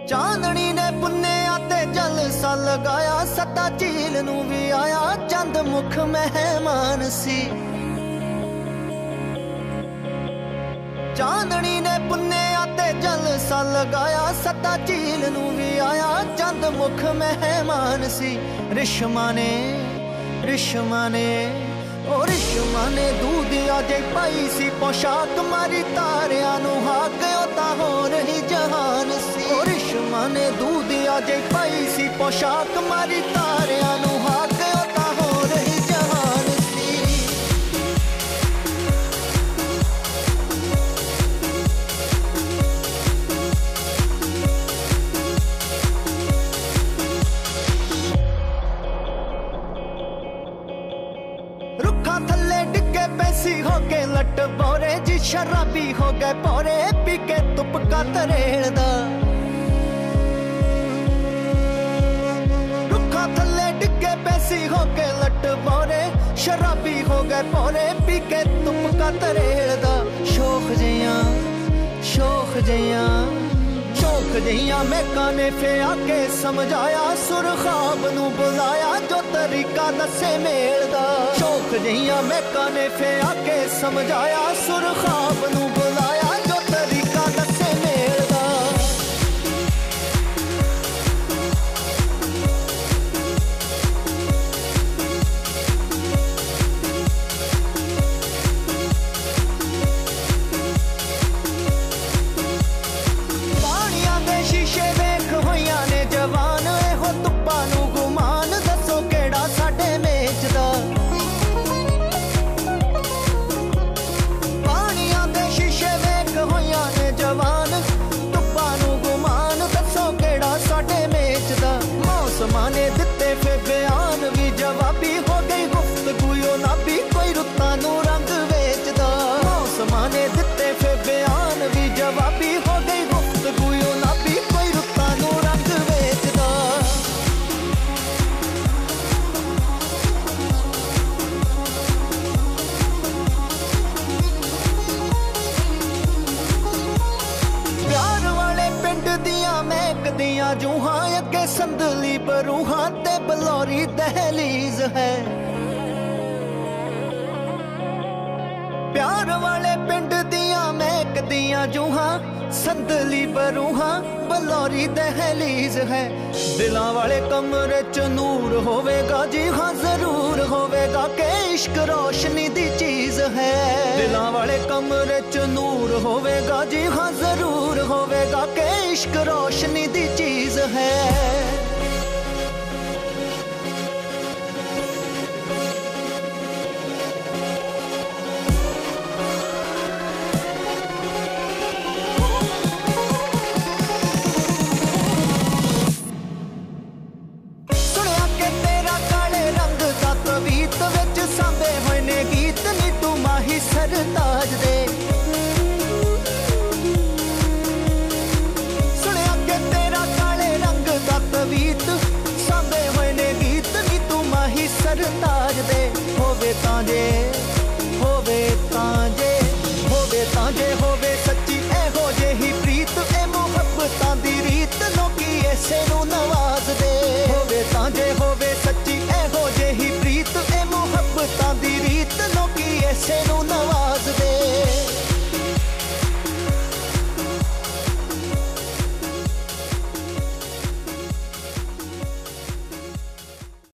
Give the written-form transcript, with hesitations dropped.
ਚਾਂਦਣੀ ਨੇ ਪੁੰਨਿਆ ਤੇ ਜਲਸਾ ਲਗਾਇਆ, ਸੱਤਾ ਝੀਲ ਨੂੰ ਵੀ ਆਇਆ ਚੰਦ ਮੁਖ ਮਹਿਮਾਨ ਸੀ। ਚਾਂਦਣੀ ਨੇ ਪੁੰਨਿਆ ਤੇ ਜਲਸਾ ਲਗਾਇਆ, ਸੱਤਾ ਝੀਲ ਨੂੰ ਵੀ ਆਇਆ ਚੰਦ ਮੁਖ ਮਹਿਮਾਨ ਸੀ। ਰਿਸ਼ਮਾ ਨੇ ਉਹ ਰਿਸ਼ਮਾ ਨੇ ਦੂਧਿਆ ਜੇ ਪਾਈ ਸੀ ਪੋਸ਼ਾਕ, ਮਾਰੀ ਤਾਰਿਆਂ ਨੂੰ ਹਾਕ ਉਹ ਤਾਂ ਹੋਰ ਹੀ ਜਹਾਨ ਸੀ। ਉਹ ਰਿਸ਼ਮਾ ਨੇ ਦੂਧਿਆ ਜੇ ਪਾਈ ਸੀ ਪੋਸ਼ਾਕ, ਮਾਰੀ ਤਾਰਿਆਂ ਨੂੰ ਹਾਕ ਉਹ ਤਾਂ ਹੋਰ ਹੀ ਜਹਾਨ ਸੀ। रुखा थल्ले डिगे पैसी हो के लट बोरे जी, शराबी हो गए पोरे पी के तुपका तरेड़दा। रुखा थल्ले डिगे पैसी हो के लट बोरे, शराबी हो गए पोरे पी के तुपका तरेड़दा। शोख जइयां महका ने फिया के समझाया, सुर ख्वाब नू बुलाया जो तरीका दसे मेल दा। शौक जइयां महका ने फिया के समझाया, सुर ख्वाब नू बुलाया जो तरीका दसे मेल दा। जवान एहो तुप्पा नू गुमान, दसो केड़ा साडे मेचदा। पानियां दे शीशे वेख होइयां ने जवान, तुप्पा नू गुमान, दसो केड़ा साडे मेचदा। मौसमां ने दित्ते फे बयान भी जवाबी, हो गई गुफ्तगू यो नाबी, कोई रुत्तां नू रंग वेचदा। मौसमां ने दित्ते फे बयान भी जवाबी, हो गई गुफ्तगू यो नाबी, कोई रुत्तां नू रंग वेचदा। प्यार वाले पिंड दियां महकदियां जूहां, अगे संदली बरूहां ते बलौरी दहलीज है। प्यार वाले पिंड दियां महकदियां जूहां, संदली बरूहां बलौरी दहलीज है। दिलां वाले कमरे च नूर होवेगा जी हाँ जरूर होवेगा, के इश्क रोशनी दी चीज है। दिलां वाले कमरे च नूर होवेगा जी हाँ जरूर होवेगा, के इश्क रोशनी दी चीज है। सरताज दे सुनिया के तेरा काले रंग दा तवीत, सांबे होए ने गीत नी तू माही सरताज दे। होवे तांजे होवे सच्ची एहो जेही प्रीत, ए मुहब्बतां दी रीत लोकी ऐसे नू नवाज दे। होवे तांजे होवे सच्ची एहो जेही प्रीत, ए मुहब्बतां दी रीत लोकी ऐसे नू